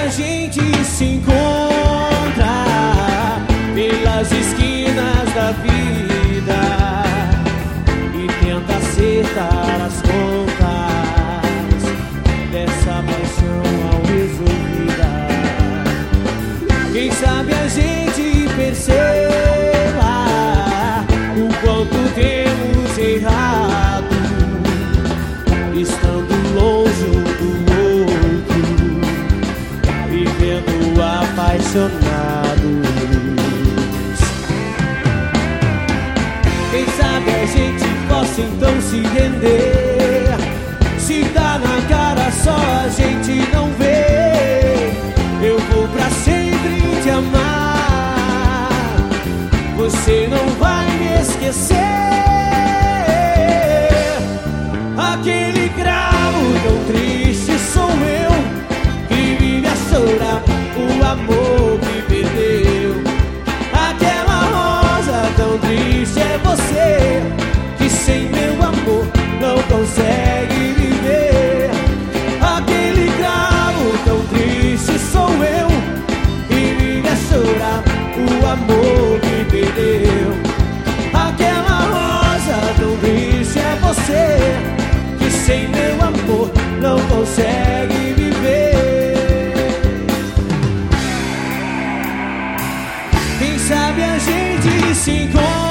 a gente se encontra pelas esquinas da vida e tenta acertar as contas dessa paixão mal resolvida. Quem sabe a gente perceba o quanto temos errado, estando longe um do outro, vivendo apaixonados. Quem sabe a gente possa então se render. Se tá na cara só a gente não vê, eu vou pra sempre te amar, você não vai me esquecer. Aquele cravo tão triste sou eu, que vive a chorar o amor que perdeu. Aquela rosa tão triste é você, que sem meu amor não consegue viver. Aquele cravo tão triste sou eu, que vive a chorar o amor que perdeu. Aquela rosa tão triste é você, que sem meu amor não consegue viver. Quem sabe a gente se encontra